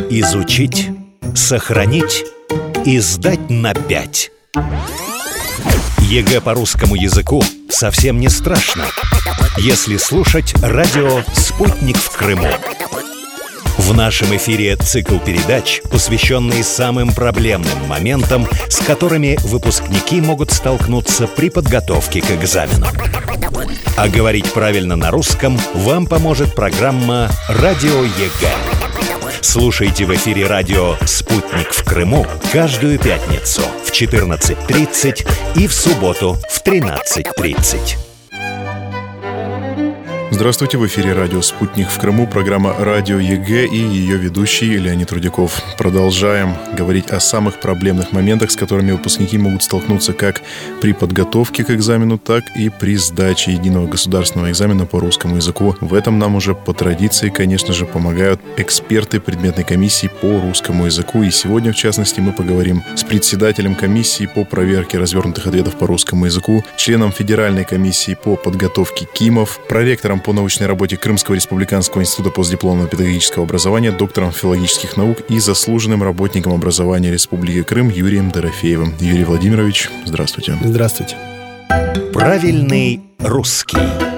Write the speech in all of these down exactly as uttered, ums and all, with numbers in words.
Изучить, сохранить и сдать на пять. ЕГЭ по русскому языку совсем не страшно, если слушать радио «Спутник в Крыму». В нашем эфире цикл передач, посвященный самым проблемным моментам, с которыми выпускники могут столкнуться при подготовке к экзамену. А говорить правильно на русском вам поможет программа «Радио ЕГЭ». Слушайте в эфире радио «Спутник в Крыму» каждую пятницу в четырнадцать тридцать и в субботу в тринадцать тридцать. Здравствуйте, в эфире радио «Спутник в Крыму», программа «Радио ЕГЭ» и ее ведущий Леонид Рудяков. Продолжаем говорить о самых проблемных моментах, с которыми выпускники могут столкнуться как при подготовке к экзамену, так и при сдаче единого государственного экзамена по русскому языку. В этом нам уже по традиции, конечно же, помогают эксперты предметной комиссии по русскому языку. И сегодня, в частности, мы поговорим с председателем комиссии по проверке развернутых ответов по русскому языку, членом Федеральной комиссии по подготовке КИМов, проректором по научной работе Крымского республиканского института постдипломного педагогического образования, доктором филологических наук и заслуженным работником образования Республики Крым Юрием Дорофеевым. Юрий Владимирович, здравствуйте. Здравствуйте. Правильный русский.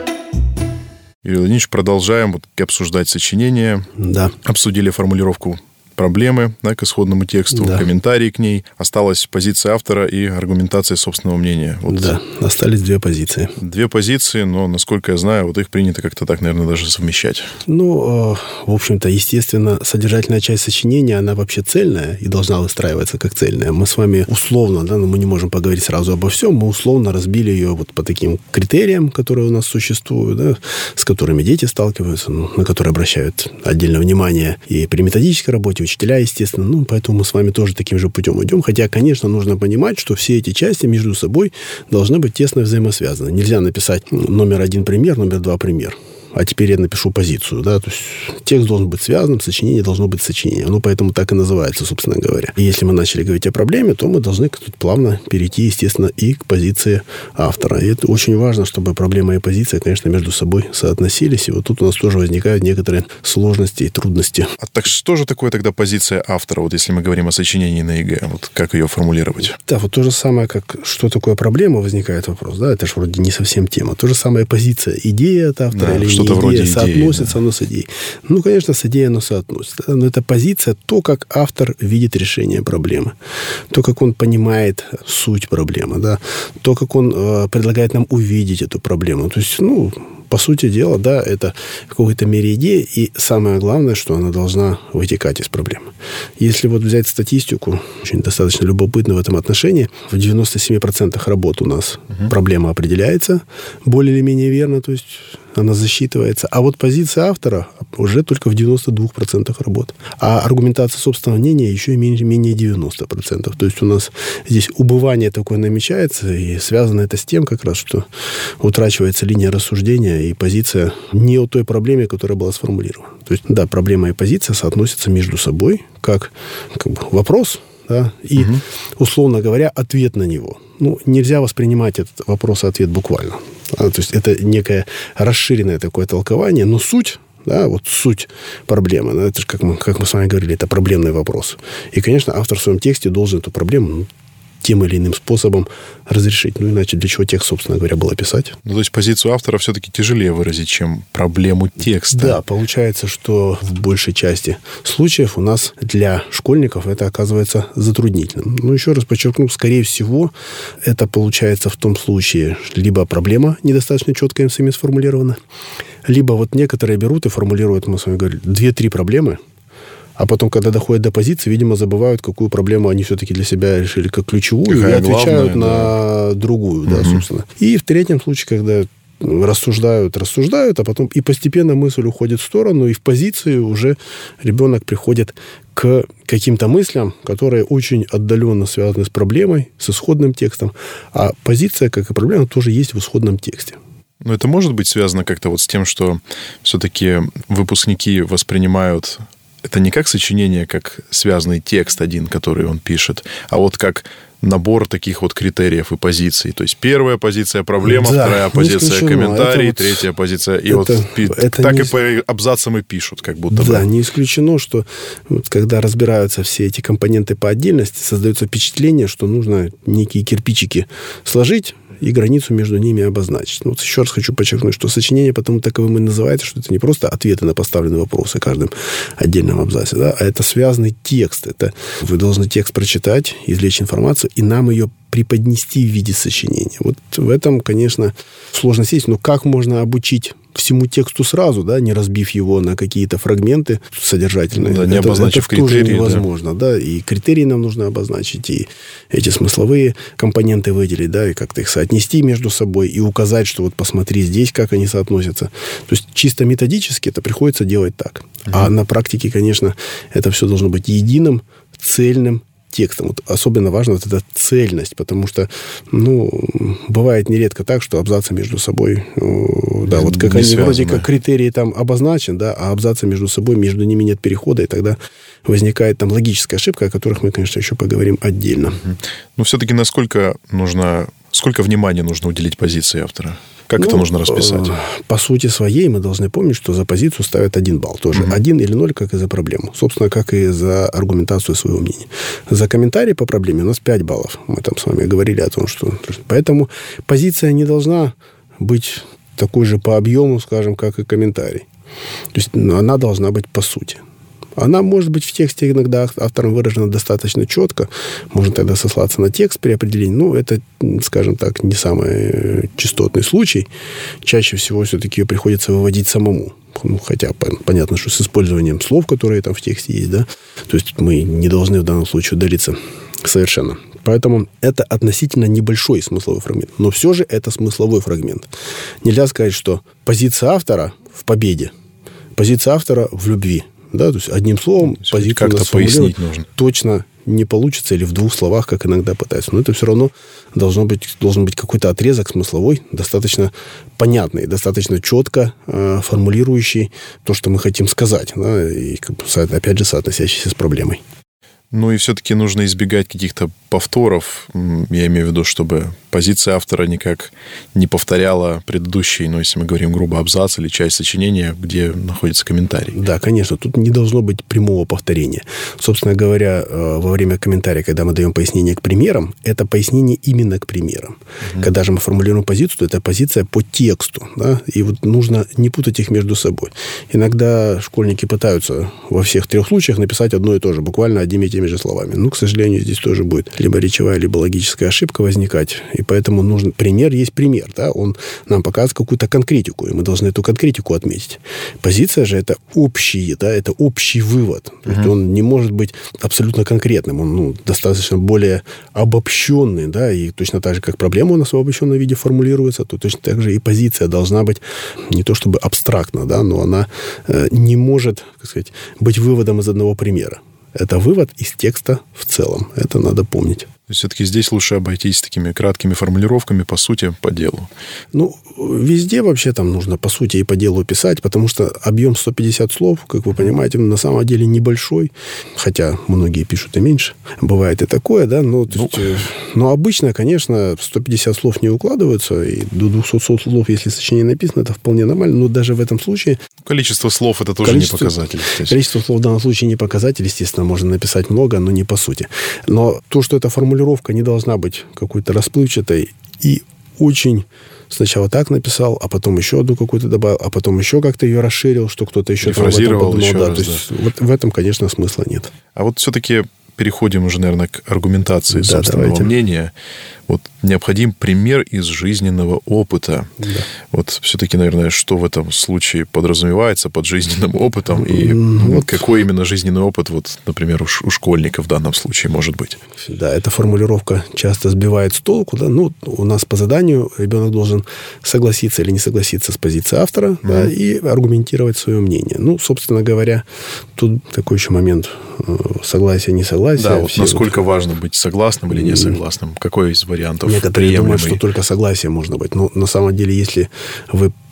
Юрий Владимирович, продолжаем вот обсуждать сочинение. Да. Обсудили формулировку проблемы, да, к исходному тексту, да. Комментарии к ней. Осталась позиция автора и аргументация собственного мнения. Вот. Да, остались две позиции. Две позиции, но, насколько я знаю, вот их принято как-то так, наверное, даже совмещать. Ну, в общем-то, естественно, содержательная часть сочинения, она вообще цельная и должна выстраиваться как цельная. Мы с вами условно, да, но мы не можем поговорить сразу обо всем, мы условно разбили ее вот по таким критериям, которые у нас существуют, да, с которыми дети сталкиваются, ну, на которые обращают отдельное внимание и при методической работе, учителя, естественно. Ну, поэтому мы с вами тоже таким же путем идем. Хотя, конечно, нужно понимать, что все эти части между собой должны быть тесно взаимосвязаны. Нельзя написать номер один пример, номер два пример. А теперь я напишу позицию, да, то есть текст должен быть связанным, сочинение должно быть сочинением. Ну, поэтому так и называется, собственно говоря. И если мы начали говорить о проблеме, то мы должны тут плавно перейти, естественно, и к позиции автора. И это очень важно, чтобы проблема и позиция, конечно, между собой соотносились. И вот тут у нас тоже возникают некоторые сложности и трудности. А так что же такое тогда позиция автора, вот если мы говорим о сочинении на ЕГЭ? Вот как ее формулировать? Да, вот то же самое, как что такое проблема, возникает вопрос, да, это же вроде не совсем тема. То же самое позиция, идея от автора, да, или что идея, вроде соотносится, да. Оно с идеей. Ну, конечно, с идеей оно соотносится. Да? Но это позиция, то, как автор видит решение проблемы. То, как он понимает суть проблемы. Да? То, как он э, предлагает нам увидеть эту проблему. То есть, ну, по сути дела, да, это в какой-то мере идея. И самое главное, что она должна вытекать из проблемы. Если вот взять статистику, очень достаточно любопытно в этом отношении, в девяноста семи процентах работ у нас угу. проблема определяется более или менее верно, то есть она засчитывается. А вот позиция автора уже только в девяноста двух процентах работ. А аргументация собственного мнения еще и менее, менее девяноста процентов. То есть у нас здесь убывание такое намечается, и связано это с тем, как раз, что утрачивается линия рассуждения и позиция не о той проблеме, которая была сформулирована. То есть, да, проблема и позиция соотносятся между собой как, как бы, вопрос, да, и, угу. условно говоря, ответ на него. Ну, нельзя воспринимать этот вопрос и ответ буквально. Да, то есть это некое расширенное такое толкование, но суть, да, вот суть проблемы, да, это же, как мы, как мы с вами говорили, это проблемный вопрос. И, конечно, автор в своем тексте должен эту проблему, ну, тем или иным способом разрешить. Ну, иначе для чего текст, собственно говоря, было писать? Ну, то есть позицию автора все-таки тяжелее выразить, чем проблему текста. Да, получается, что в большей части случаев у нас для школьников это оказывается затруднительным. Но еще раз подчеркну, скорее всего, это получается в том случае, либо проблема недостаточно четко им сами сформулирована, либо вот некоторые берут и формулируют, мы с вами говорили, две-три проблемы, а потом, когда доходят до позиции, видимо, забывают, какую проблему они все-таки для себя решили как ключевую, какая и отвечают главная, на да. другую, угу. да, собственно. И в третьем случае, когда рассуждают, рассуждают, а потом и постепенно мысль уходит в сторону, и в позицию уже ребенок приходит к каким-то мыслям, которые очень отдаленно связаны с проблемой, с исходным текстом. А позиция, как и проблема, тоже есть в исходном тексте. Но это может быть связано как-то вот с тем, что все-таки выпускники воспринимают это не как сочинение, как связанный текст один, который он пишет, а вот как набор таких вот критериев и позиций. То есть первая позиция проблема, да, вторая позиция комментарий, вот, третья позиция... И это, вот это так не... и по абзацам и пишут, как будто да, бы. Да, не исключено, что вот, когда разбираются все эти компоненты по отдельности, создается впечатление, что нужно некие кирпичики сложить и границу между ними обозначить. Ну, вот еще раз хочу подчеркнуть, что сочинение потому таковым и называется, что это не просто ответы на поставленные вопросы каждым отдельном абзаце, да, а это связанный текст. Это вы должны текст прочитать, извлечь информацию и нам ее преподнести в виде сочинения. Вот в этом, конечно, сложность есть. Но как можно обучить всему тексту сразу, да, не разбив его на какие-то фрагменты содержательные? Да, не это, обозначив это критерии. Тоже невозможно, да. да. И критерии нам нужно обозначить, и эти смысловые компоненты выделить, да, и как-то их соотнести между собой, и указать, что вот посмотри здесь, как они соотносятся. То есть чисто методически это приходится делать так. Угу. А на практике, конечно, это все должно быть единым, цельным текстом. Вот особенно важна вот эта цельность, потому что, ну, бывает нередко так, что абзацы между собой, да, вот как они вроде как критерии там обозначены, да, а абзацы между собой, между ними нет перехода, и тогда возникает там логическая ошибка, о которых мы, конечно, еще поговорим отдельно. Но все-таки насколько нужно, сколько внимания нужно уделить позиции автора? Как ну, это нужно расписать? По сути своей мы должны помнить, что за позицию ставят один балл. Тоже угу. один или ноль, как и за проблему. Собственно, как и за аргументацию своего мнения. За комментарий по проблеме у нас пять баллов. Мы там с вами говорили о том, что... Поэтому позиция не должна быть такой же по объему, скажем, как и комментарий. То есть она должна быть по сути. Она может быть в тексте иногда автором выражена достаточно четко. Можно тогда сослаться на текст при определении. Но это, скажем так, не самый частотный случай. Чаще всего все-таки ее приходится выводить самому. Ну, хотя понятно, что с использованием слов, которые там в тексте есть, да. То есть мы не должны в данном случае удариться совершенно. Поэтому это относительно небольшой смысловой фрагмент. Но все же это смысловой фрагмент. Нельзя сказать, что позиция автора в победе, позиция автора в любви. Да, то есть одним словом позицию как-то пояснить нужно. Точно не получится или в двух словах, как иногда пытаются. Но это все равно должно быть, должен быть какой-то отрезок смысловой, достаточно понятный, достаточно четко э, формулирующий то, что мы хотим сказать, да, и опять же соотносящийся с проблемой. Ну и все-таки нужно избегать каких-то повторов. Я имею в виду, чтобы позиция автора никак не повторяла предыдущий, ну, если мы говорим грубо, абзац или часть сочинения, где находится комментарий. Да, конечно, тут не должно быть прямого повторения. Собственно говоря, во время комментария, когда мы даем пояснение к примерам, это пояснение именно к примерам. Угу. Когда же мы формулируем позицию, то это позиция по тексту. Да? И вот нужно не путать их между собой. Иногда школьники пытаются во всех трех случаях написать одно и то же, буквально одними и теми же словами. Ну, к сожалению, здесь тоже будет либо речевая, либо логическая ошибка возникать. И поэтому нужен пример есть пример. Да? Он нам показывает какую-то конкретику, и мы должны эту конкретику отметить. Позиция же это общий, да, это общий вывод. То есть uh-huh. он не может быть абсолютно конкретным. Он ну, достаточно более обобщенный. Да? И точно так же, как проблема у нас в обобщенном виде формулируется, то точно так же и позиция должна быть не то чтобы абстрактна, да, но она э, не может, так сказать, быть выводом из одного примера. Это вывод из текста в целом. Это надо помнить. То есть все-таки здесь лучше обойтись такими краткими формулировками по сути, по делу. Ну, везде вообще там нужно по сути и по делу писать, потому что объем сто пятьдесят слов, как вы понимаете, на самом деле небольшой, хотя многие пишут и меньше. Бывает и такое, да, но, ну, есть, но обычно, конечно, сто пятьдесят слов не укладываются, и до двухсот слов, если сочинение написано, это вполне нормально, но даже в этом случае... Количество слов это тоже не показатель. Количество слов в данном случае не показатель, естественно, можно написать много, но не по сути. Но то, что это формулировка, Формулировка не должна быть какой-то расплывчатой и очень сначала так написал, а потом еще одну какую-то добавил, а потом еще как-то ее расширил, что кто-то еще там об этом подумал. Еще да, раз, то есть да. Вот в этом, конечно, смысла нет. А вот все-таки переходим уже, наверное, к аргументации да, собственного давайте. мнения. Вот необходим пример из жизненного опыта. Да. Вот все-таки, наверное, что в этом случае подразумевается под жизненным опытом и вот. какой именно жизненный опыт, вот, например, у, у школьника в данном случае может быть? Да, эта формулировка часто сбивает с толку. Да? Ну, у нас по заданию ребенок должен согласиться или не согласиться с позицией автора mm-hmm. да, и аргументировать свое мнение. Ну, собственно говоря, тут такой еще момент согласия, не согласия. Да, вот насколько вот... важно быть согласным или не согласным? Какой из вариантов Некоторые думают, что только согласие можно быть. Но на самом деле, если вы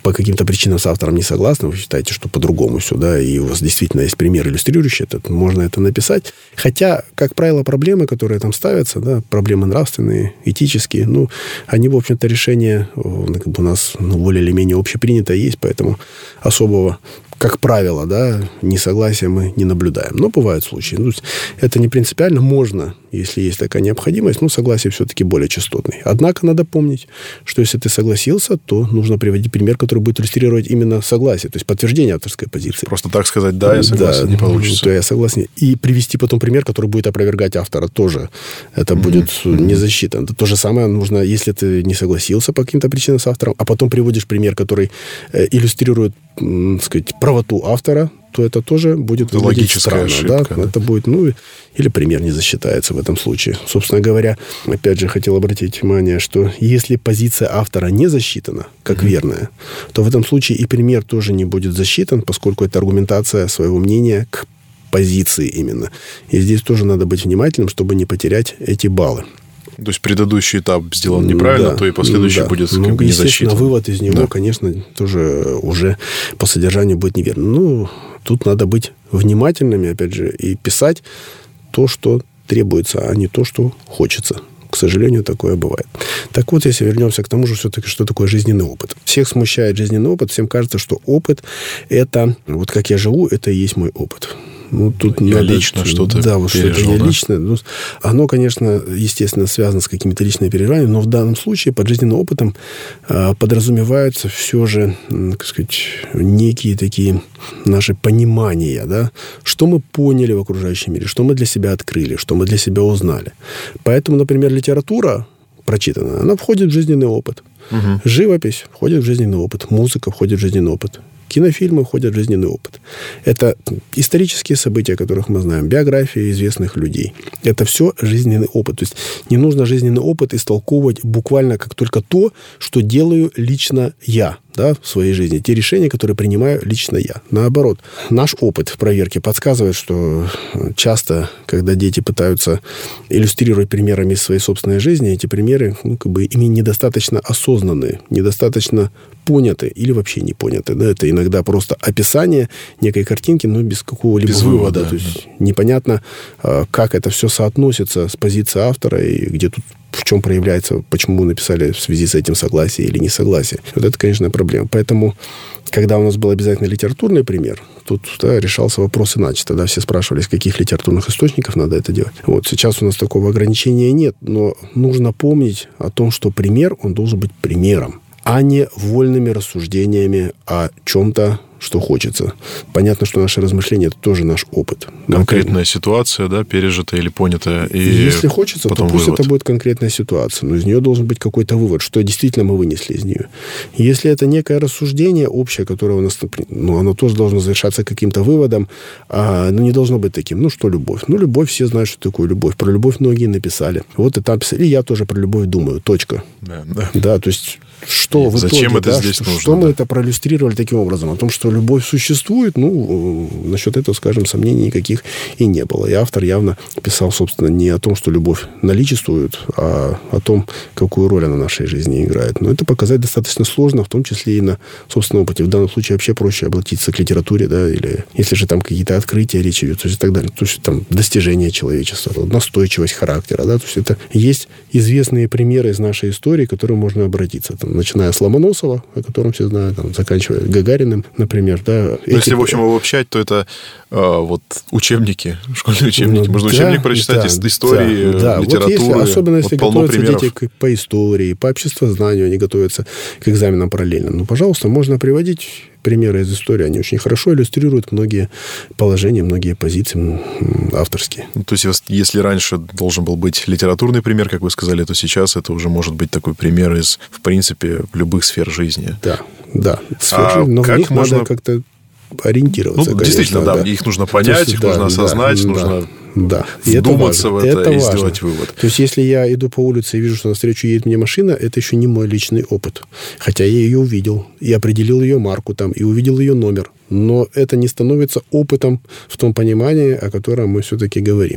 по каким-то причинам с автором не согласны, вы считаете, что по-другому все, да, и у вас действительно есть пример иллюстрирующий этот, можно это написать. Хотя, как правило, проблемы, которые там ставятся, да, проблемы нравственные, этические, ну, они, в общем-то, решение как бы у нас ну, более или менее общепринятое есть, поэтому особого, как правило, да, несогласия мы не наблюдаем. Но бывают случаи. Ну, это не принципиально. Можно, если есть такая необходимость, но согласие все-таки более частотный. Однако надо помнить, что если ты согласился, то нужно приводить пример, который будет иллюстрировать именно согласие, то есть подтверждение авторской позиции. Просто так сказать, да, я согласен, да, не получится. То я согласен. И привести потом пример, который будет опровергать автора тоже. Это mm-hmm. будет mm-hmm. не защита. Это то же самое нужно, если ты не согласился по каким-то причинам с автором, а потом приводишь пример, который э, иллюстрирует, м, сказать, правоту автора, то это тоже будет это логическая странно, ошибка. Да? Да. Это будет, ну, или пример не засчитается в этом случае. Собственно говоря, опять же, хотел обратить внимание, что если позиция автора не засчитана, как mm-hmm. верная, то в этом случае и пример тоже не будет засчитан, поскольку это аргументация своего мнения к позиции именно. И здесь тоже надо быть внимательным, чтобы не потерять эти баллы. То есть предыдущий этап сделан неправильно, да, то и последующий да. будет ну, как бы не засчитан. Вывод из него, да. конечно, тоже уже по содержанию будет неверно. Ну, тут надо быть внимательными, опять же, и писать то, что требуется, а не то, что хочется. К сожалению, такое бывает. Так вот, если вернемся к тому же, все-таки, что такое жизненный опыт. Всех смущает жизненный опыт, всем кажется, что опыт – это, вот как я живу, это и есть мой опыт. Ну, тут я надо, лично что-то Да, вот пережил, что-то я да? лично. Ну, оно, конечно, естественно, связано с какими-то личными переживаниями, но в данном случае под жизненным опытом э, подразумеваются все же, как сказать, некие такие наши понимания, да, что мы поняли в окружающем мире, что мы для себя открыли, что мы для себя узнали. Поэтому, например, литература прочитанная, она входит в жизненный опыт. Угу. Живопись входит в жизненный опыт, музыка входит в жизненный опыт. Кинофильмы входят в жизненный опыт. Это исторические события, о которых мы знаем, биографии известных людей. Это все жизненный опыт. То есть не нужно жизненный опыт истолковывать буквально как только то, что делаю лично я, да, в своей жизни. Те решения, которые принимаю лично я. Наоборот, наш опыт в проверке подсказывает, что часто, когда дети пытаются иллюстрировать примерами из своей собственной жизни, эти примеры, ну, как бы, ими недостаточно осознанные, недостаточно поняты или вообще не поняты. Да? Это иногда просто описание некой картинки, но без какого-либо без вывода. вывода. То есть непонятно, как это все соотносится с позицией автора и где тут в чем проявляется, почему написали в связи с этим согласие или несогласие. Вот это, конечно, проблема. Поэтому, когда у нас был обязательно литературный пример, тут да, решался вопрос иначе. Тогда все спрашивали, из каких литературных источников надо это делать. Вот сейчас у нас такого ограничения нет, но нужно помнить о том, что пример, он должен быть примером, а не вольными рассуждениями о чем-то, что хочется. Понятно, что наши размышления – это тоже наш опыт. Конкретная Нам... ситуация, да, пережитая или понятая. И если хочется, то пусть вывод. Это будет конкретная ситуация, но из нее должен быть какой-то вывод, что действительно мы вынесли из нее. Если это некое рассуждение общее, которое у нас, ну, оно тоже должно завершаться каким-то выводом, а, но не должно быть таким, ну, что любовь. Ну, любовь, все знают, что такое любовь. Про любовь многие написали. Вот и там писали, и я тоже про любовь думаю, точка. Да, да. Да, то есть, что в Зачем итоге, это да, здесь что, нужно? что да? мы это проиллюстрировали таким образом? О том, что любовь существует, ну, насчет этого, скажем, сомнений никаких и не было. И автор явно писал, собственно, не о том, что любовь наличествует, а о том, какую роль она в нашей жизни играет. Но это показать достаточно сложно, в том числе и на собственном опыте. В данном случае вообще проще обратиться к литературе, да, или если же там какие-то открытия, речь идет, то есть и так далее. То есть там достижения человечества, настойчивость характера, да, то есть это есть известные примеры из нашей истории, к которым можно обратиться. Там, начиная с Ломоносова, о котором все знают, там, заканчивая Гагариным, например, да. Эти... Если, в общем, обобщать, то это э, вот учебники, школьные учебники. Ну, Можно да, учебник прочитать да, из истории, да, литературы. Вот если, особенно если вот готовятся дети к, по истории, по обществознанию, они готовятся к экзаменам параллельно. Ну, пожалуйста, можно приводить примеры из истории. Они очень хорошо иллюстрируют многие положения, многие позиции авторские. Ну, то есть, если раньше должен был быть литературный пример, как вы сказали, то сейчас это уже может быть такой пример из, в принципе, любых сфер жизни. Да, да. Сфер а жизни, но как в них можно... надо как-то ориентироваться. Ну, конечно, действительно, да, да. Их нужно понять, есть, их да, нужно осознать, да, нужно да. вдуматься в это, это и важно. сделать вывод. То есть, если я иду по улице и вижу, что навстречу едет мне машина, это еще не мой личный опыт. Хотя я ее увидел, и определил ее марку там, и увидел ее номер. Но это не становится опытом в том понимании, о котором мы все-таки говорим.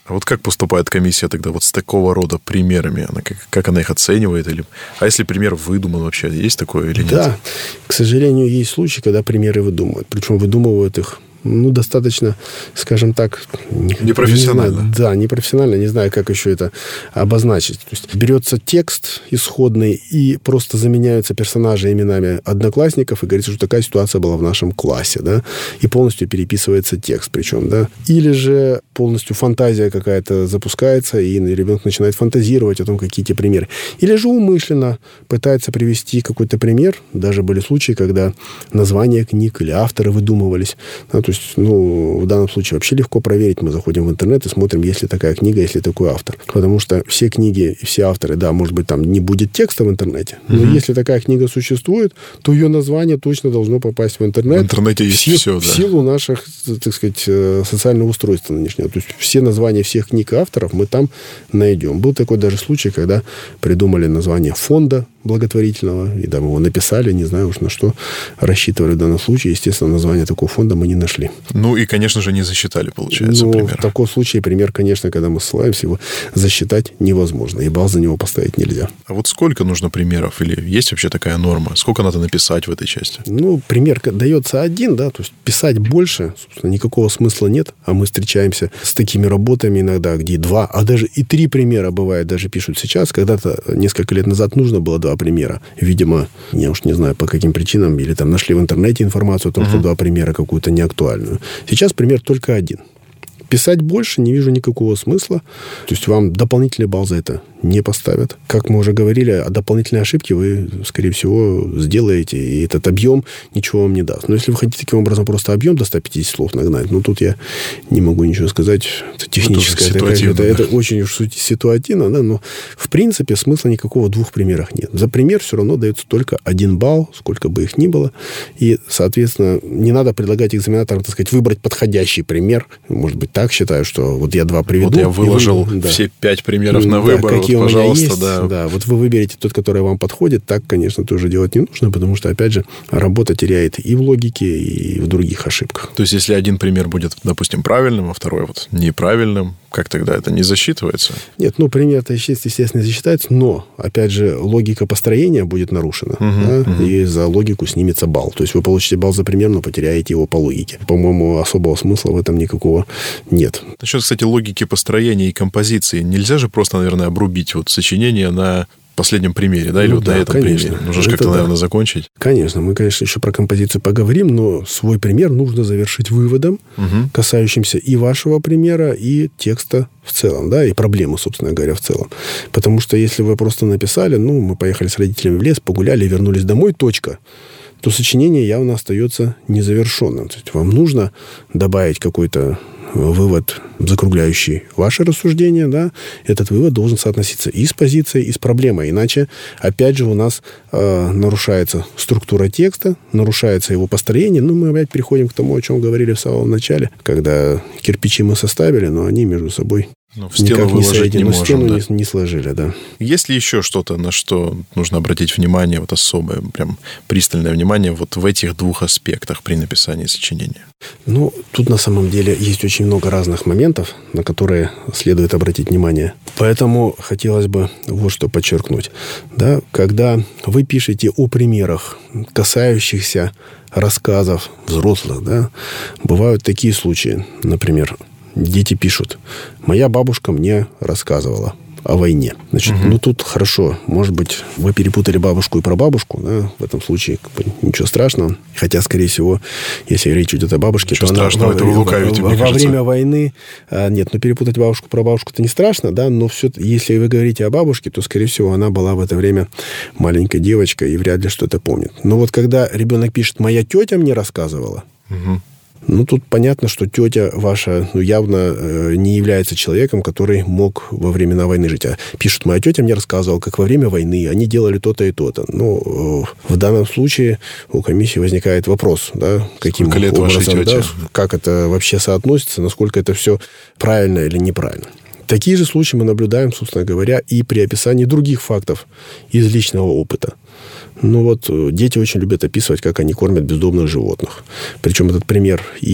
А вот как поступает комиссия тогда вот с такого рода примерами? Она, как, как она их оценивает? Или... А если пример выдуман вообще? Есть такое или нет? Да, к сожалению, есть случаи, когда примеры выдумывают. Причем выдумывают их ну, достаточно, скажем так... Непрофессионально. Не знаю, да, непрофессионально. Не знаю, как еще это обозначить. То есть берется текст исходный и просто заменяются персонажи именами одноклассников и говорится, что такая ситуация была в нашем классе, да, и полностью переписывается текст причем, да. Или же полностью фантазия какая-то запускается, и ребенок начинает фантазировать о том, какие те примеры. Или же умышленно пытается привести какой-то пример. Даже были случаи, когда названия книг или авторы выдумывались. Да, то есть, ну, в данном случае вообще легко проверить. Мы заходим в интернет и смотрим, есть ли такая книга, есть ли такой автор. Потому что все книги и все авторы, да, может быть, там не будет текста в интернете, но mm-hmm. если такая книга существует, то ее название точно должно попасть в интернет. В интернете есть в, все, в да. В силу наших, так сказать, социального устройства нынешнего. То есть все названия всех книг и авторов мы там найдем. Был такой даже случай, когда придумали название фонда благотворительного, и там его написали, не знаю уж на что рассчитывали в данном случае. Естественно, название такого фонда мы не нашли. Ну, и, конечно же, не засчитали, получается, ну, пример. В таком случае пример, конечно, когда мы ссылаемся, его засчитать невозможно, и балл за него поставить нельзя. А вот сколько нужно примеров? Или есть вообще такая норма? Сколько надо написать в этой части? Ну, пример дается один, да, то есть писать больше, собственно, никакого смысла нет, а мы встречаемся с такими работами иногда, где два, а даже и три примера бывает, даже пишут сейчас. Когда-то, несколько лет назад, нужно было два примера. Видимо, я уж не знаю, по каким причинам, или там нашли в интернете информацию о том, uh-huh. что два примера какую-то неактуальную. Сейчас пример только один. Писать больше не вижу никакого смысла. То есть вам дополнительный балл за это не поставят. Как мы уже говорили, о дополнительной ошибке вы, скорее всего, сделаете, и этот объем ничего вам не даст. Но если вы хотите таким образом просто объем до ста пятидесяти слов нагнать, ну, тут я не могу ничего сказать. Это техническое. Это, это, да. это очень уж ситуативно, да, но в принципе смысла никакого в двух примерах нет. За пример все равно дается только один балл, сколько бы их ни было. И, соответственно, не надо предлагать экзаменаторам, так сказать, выбрать подходящий пример. Может быть, так считаю, что вот я два приведу. Вот я выложил вы, все да. пять примеров на выбор. Да, вот, пожалуйста, есть, да. да. Вот вы выберете тот, который вам подходит. Так, конечно, тоже делать не нужно, потому что, опять же, работа теряет и в логике, и в других ошибках. То есть, если один пример будет, допустим, правильным, а второй вот неправильным, как тогда это не засчитывается? Нет, ну, пример-то, естественно, не засчитается, но, опять же, логика построения будет нарушена, uh-huh, да, uh-huh. и за логику снимется балл. То есть, вы получите балл за пример, но потеряете его по логике. По-моему, особого смысла в этом никакого нет. Насчет, кстати, логики построения и композиции. Нельзя же просто, наверное, обрубить вот сочинение на последнем примере, да, или ну, вот да, на этом конечно. примере. Нужно же как-то, да. наверное, закончить. Конечно. Мы, конечно, еще про композицию поговорим, но свой пример нужно завершить выводом, угу. касающимся и вашего примера, и текста в целом, да, и проблемы, собственно говоря, в целом. Потому что если вы просто написали, ну, мы поехали с родителями в лес, погуляли, вернулись домой, точка, то сочинение явно остается незавершенным. То есть вам нужно добавить какой-то вывод, закругляющий ваше рассуждение, да, этот вывод должен соотноситься и с позицией, и с проблемой. Иначе, опять же, у нас э, нарушается структура текста, нарушается его построение. Ну, мы опять переходим к тому, о чем говорили в самом начале, когда кирпичи мы составили, но они между собой ну, в стену никак выложить не, не можем. Стену да. не, не сложили, да. Есть ли еще что-то, на что нужно обратить внимание, вот особое, прям пристальное внимание вот в этих двух аспектах при написании сочинения? Ну, тут на самом деле есть очень много разных моментов, на которые следует обратить внимание. Поэтому хотелось бы вот что подчеркнуть. Да, когда вы пишете о примерах, касающихся рассказов взрослых, да, бывают такие случаи, например, дети пишут: «Моя бабушка мне рассказывала о войне». Значит, угу. ну тут хорошо. Может быть, вы перепутали бабушку и прабабушку. Да? В этом случае как бы, ничего страшного. Хотя, скорее всего, если речь идет о бабушке, ничего то страшного, она это вы лукавите, во, во, во время войны... А, нет, ну перепутать бабушку и прабабушку это не страшно, да, но все, если вы говорите о бабушке, то, скорее всего, она была в это время маленькой девочкой и вряд ли что-то помнит. Но вот когда ребенок пишет: «Моя тетя мне рассказывала», угу. ну, тут понятно, что тетя ваша ну, явно э, не является человеком, который мог во времена войны жить. А пишут: «Моя тетя мне рассказывала, как во время войны они делали то-то и то-то». Ну, э, в данном случае у комиссии возникает вопрос, да, каким Сколько лет образом, вашей тете? Да, как это вообще соотносится, насколько это все правильно или неправильно. Такие же случаи мы наблюдаем, собственно говоря, и при описании других фактов из личного опыта. Ну вот дети очень любят описывать, как они кормят бездомных животных. Причем этот пример и в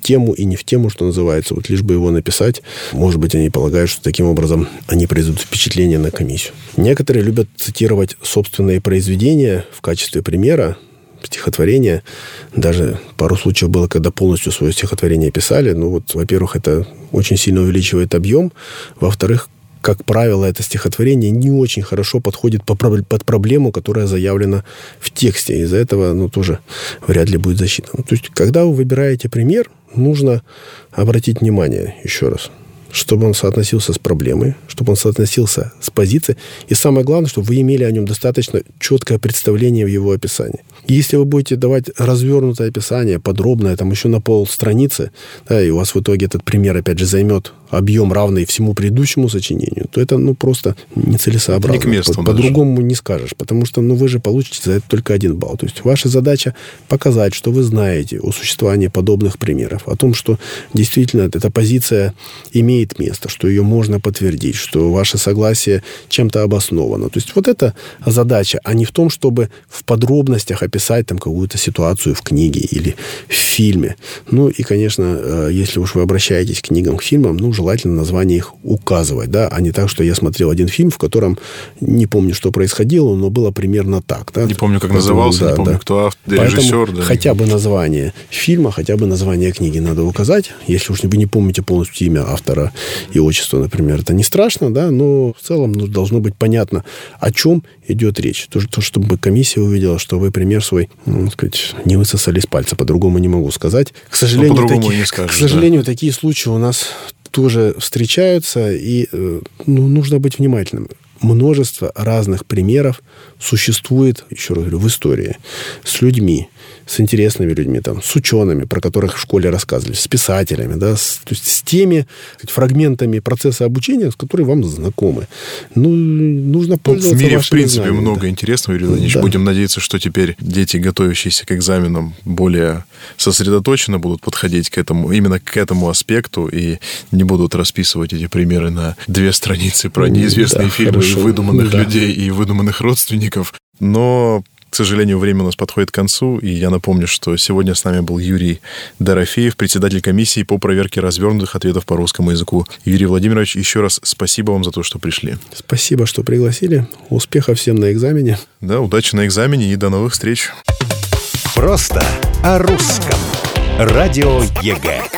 тему и не в тему, что называется, вот лишь бы его написать. Может быть, они полагают, что таким образом они произведут впечатление на комиссию. Некоторые любят цитировать собственные произведения в качестве примера, стихотворения. Даже пару случаев было, когда полностью свое стихотворение писали. Ну вот, во-первых, это очень сильно увеличивает объем. Во-вторых, как правило, это стихотворение не очень хорошо подходит под проблему, которая заявлена в тексте. Из-за этого, ну, тоже вряд ли будет защита. Ну, то есть, когда вы выбираете пример, нужно обратить внимание, еще раз, чтобы он соотносился с проблемой, чтобы он соотносился с позицией. И самое главное, чтобы вы имели о нем достаточно четкое представление в его описании. И если вы будете давать развернутое описание, подробное, там еще на полстраницы, да, и у вас в итоге этот пример, опять же, займет объем, равный всему предыдущему сочинению, то это, ну, просто нецелесообразно. Не к месту, По- по-другому не скажешь, потому что, ну, вы же получите за это только один балл. То есть ваша задача показать, что вы знаете о существовании подобных примеров, о том, что действительно эта позиция имеет место, что ее можно подтвердить, что ваше согласие чем-то обосновано. То есть вот эта задача, а не в том, чтобы в подробностях описать там какую-то ситуацию в книге или в фильме. Ну и, конечно, если уж вы обращаетесь к книгам, к фильмам, ну, желательно название их указывать, да, а не так, что я смотрел один фильм, в котором не помню, что происходило, но было примерно так. Да? Не помню, как Поэтому, назывался, да, не помню, да. кто автор, режиссер. Да. Хотя бы название фильма, хотя бы название книги надо указать. Если уж вы не помните полностью имя автора и отчество, например, это не страшно, да, но в целом, ну, должно быть понятно, о чем идет речь. То, то, чтобы комиссия увидела, что вы пример свой, ну, сказать, не высосали из пальца, по-другому не могу сказать. К сожалению, ну, такие, не скажешь, к сожалению да. такие случаи у нас тоже встречаются, и ну, нужно быть внимательным. Множество разных примеров существует, еще раз говорю, в истории с людьми, с интересными людьми, там, с учеными, про которых в школе рассказывали, с писателями, да, с, то есть с теми сказать, фрагментами процесса обучения, с которыми вам знакомы. Ну, нужно пользоваться В мире, вашими в принципе, знаниями, много да. интересного, Юрий Владимирович. Да. Будем надеяться, что теперь дети, готовящиеся к экзаменам, более сосредоточенно будут подходить к этому, именно к этому аспекту и не будут расписывать эти примеры на две страницы про неизвестные да, фильмы, хорошо. выдуманных да. людей и выдуманных родственников. Но, к сожалению, время у нас подходит к концу, и я напомню, что сегодня с нами был Юрий Дорофеев, председатель комиссии по проверке развернутых ответов по русскому языку. Юрий Владимирович, еще раз спасибо вам за то, что пришли. Спасибо, что пригласили. Успехов всем на экзамене. Да, удачи на экзамене и до новых встреч. Просто о русском. Радио ЕГЭ.